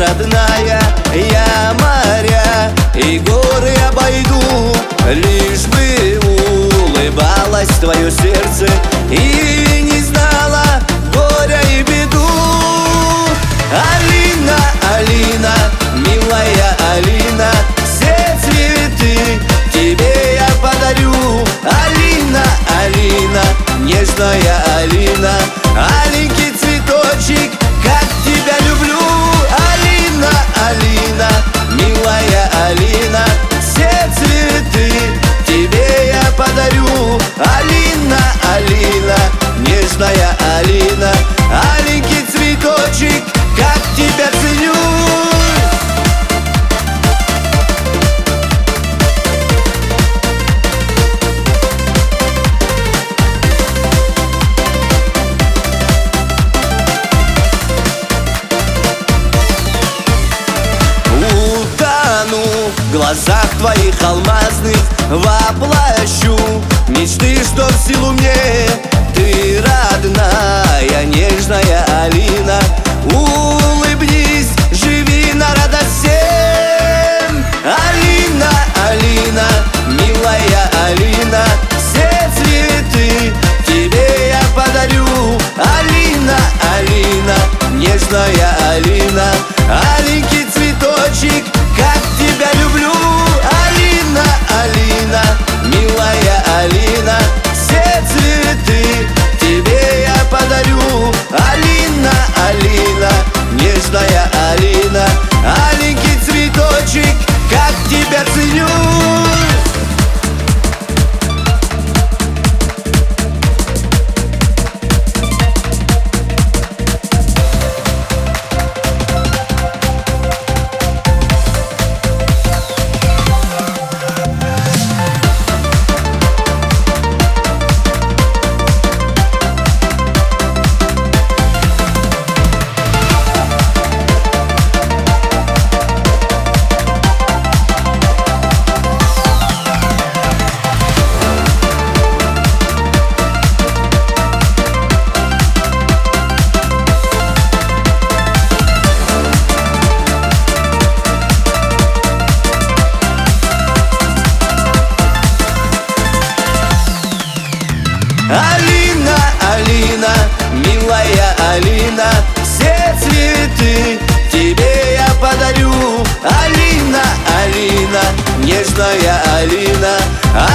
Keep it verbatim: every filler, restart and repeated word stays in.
родная, я моря и горы обойду, лишь бы улыбалось твое сердце и не знала горя и беду. Алина, Алина, милая Алина, все цветы тебе я подарю. Алина, Алина, нежная Алина, аленький цветочек, как тебя люблю. Алина, Алина, милая Алина, все цветы тебе я подарю. Алина, Алина, нежная Алина, аленький цветочек, как тебя ценю. В глазах твоих алмазных воплощу мечты, что в силу мне. Ты родная, нежная Алина, улыбнись, живи на радость всем. Алина, Алина, милая Алина, все цветы тебе я подарю. Алина, Алина, нежная Алина, аленький цветочек, как тебя люблю. Алина, Алина, милая Алина, все цветы тебе я подарю. Алина, Алина, нежная Алина, аленький цветочек, как тебя ценю. Алина, Алина, милая Алина, все цветы тебе я подарю. Алина, Алина, нежная Алина,